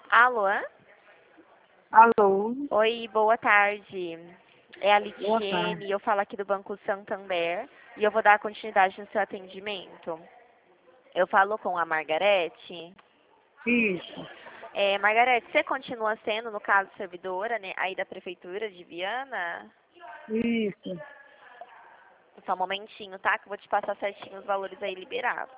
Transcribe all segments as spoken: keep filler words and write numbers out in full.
Alô? Alô, Oi, boa tarde. É a boa Litiene, tarde. eu falo aqui do Banco Santander e eu vou dar continuidade no seu atendimento. Eu falo com a Margarete. Isso, É, Margarete, você continua sendo, no caso, servidora, né, aí da Prefeitura de Viana? isso. Só um momentinho, tá? Que eu vou te passar certinho os valores aí liberados.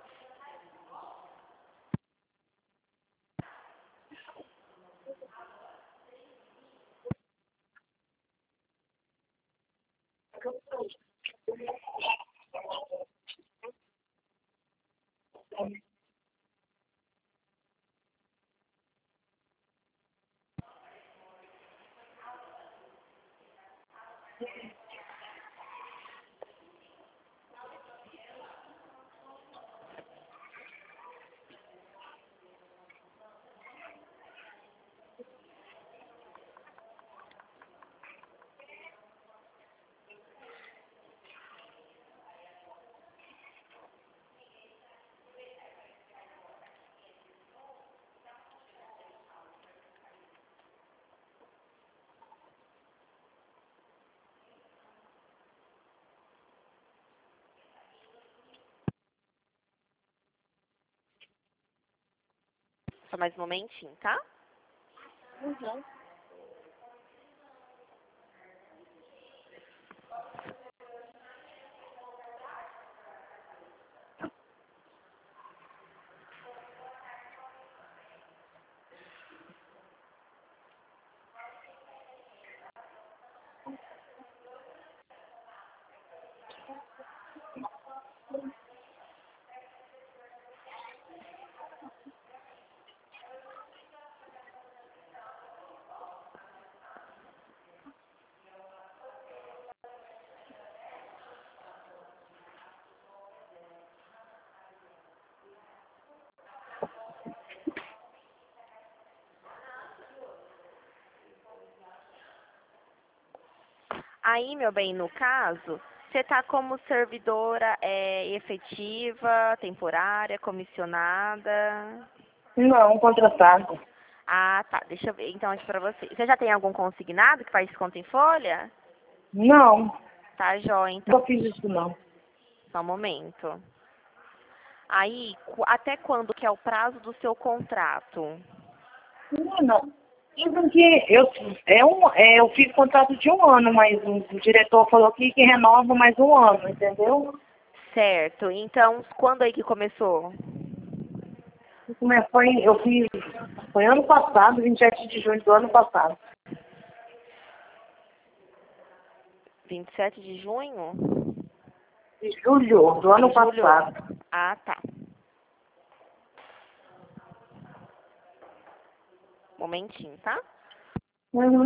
Só mais um momentinho, tá? Aí, meu bem, no caso, você tá como servidora é, efetiva, temporária, comissionada? Não, contratado. Ah, tá. Deixa eu ver então aqui pra você. Você já tem algum consignado que faz desconto em folha? Não, Tá, jóia, então. não fiz isso não. Só um momento. Aí, qu- até quando que é o prazo do seu contrato? Não, não. Dizem que eu, é um, é, eu fiz contrato de um ano, mas o, o diretor falou aqui que renova mais um ano, entendeu? Certo. Então, quando aí que começou? E como é, foi, eu fiz, foi ano passado, vinte e sete de junho do ano passado. vinte e sete de junho? De julho do ano De julho? passado. Ah, tá. Momentinho, tá? Uhum.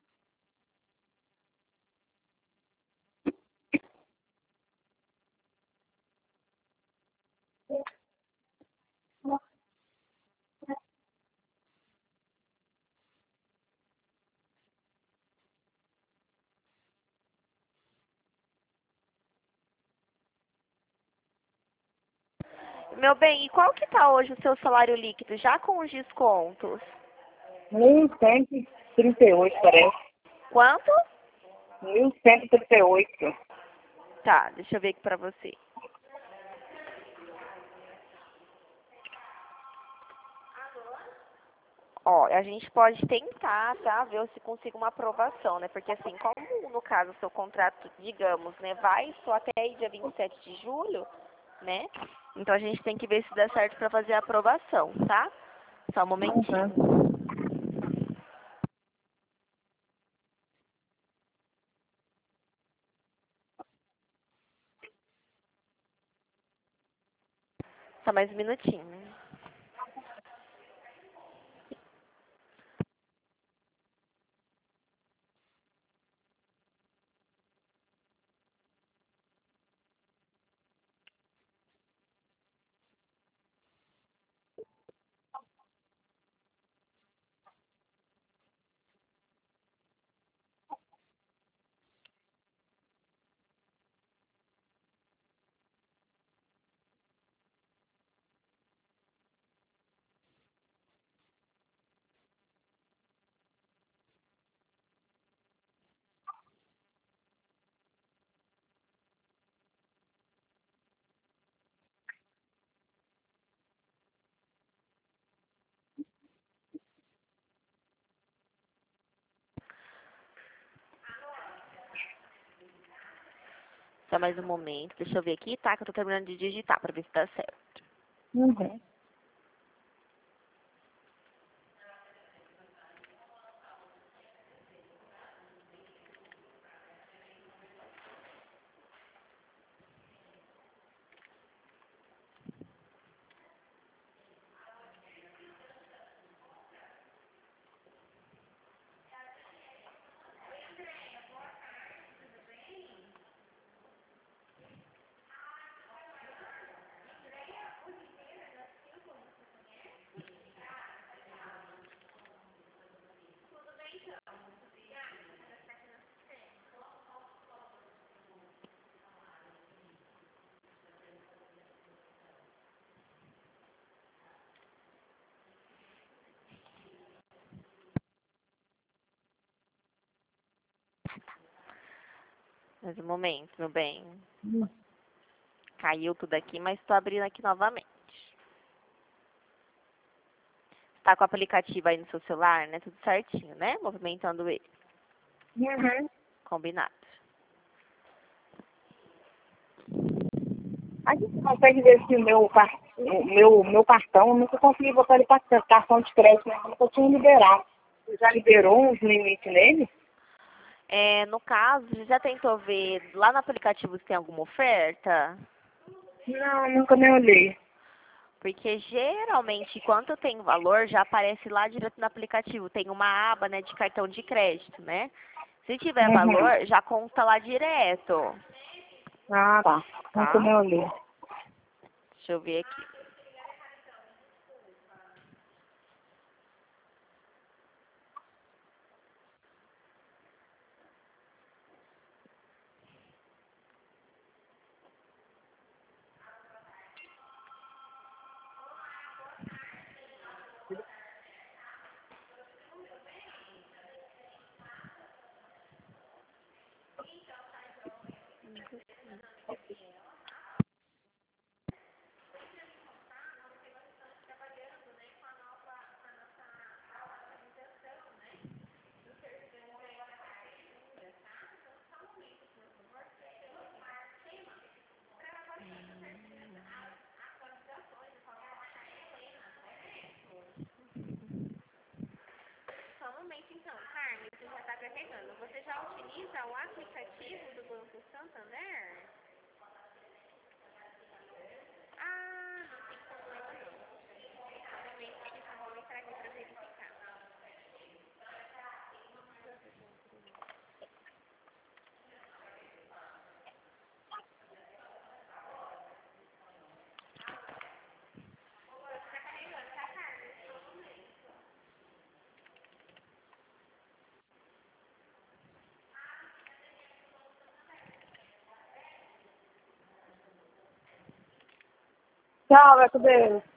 Meu bem, e qual que tá hoje o seu salário líquido, já com os descontos? mil cento e trinta e oito, parece. Quanto? mil cento e trinta e oito. Tá, deixa eu ver aqui pra você. Ó, a gente pode tentar, tá, ver se consigo uma aprovação, né? Porque assim, como no caso o seu contrato, digamos, né, vai só até aí dia vinte e sete de julho, né? Então a gente tem que ver se dá certo pra fazer a aprovação, tá? Só um Uhum. momentinho. Só mais um minutinho. Só mais um momento. Deixa eu ver aqui, tá? Que eu tô terminando de digitar pra ver se dá certo. Uhum. Mais um momento, meu bem. Uhum. Caiu tudo aqui, mas tô abrindo aqui novamente. Tá com o aplicativo aí no seu celular, né? Tudo certinho, né? Movimentando ele. Uhum. Combinado. A gente consegue ver se o meu, car- o meu, meu cartão, eu nunca consegui botar ele para cartão de crédito, mas eu nunca tinha liberado. Você já liberou uns limites nele? É, no caso, você já tentou ver lá no aplicativo se tem alguma oferta? Não, nunca nem olhei. Porque geralmente, quando tem valor, já aparece lá direto no aplicativo. Tem uma aba, né, de cartão de crédito, né? Se tiver Uhum. valor, já conta lá direto, Ah, tá. Nunca tá? nem olhei. Deixa eu ver aqui. Só um momento então, Carmen, você já está carregando. Você já utiliza o aplicativo do Banco Santander? Ah, não tem problema não. Só um momento que eu vou entrar aqui para verificar. Tchau, Beto Beijo.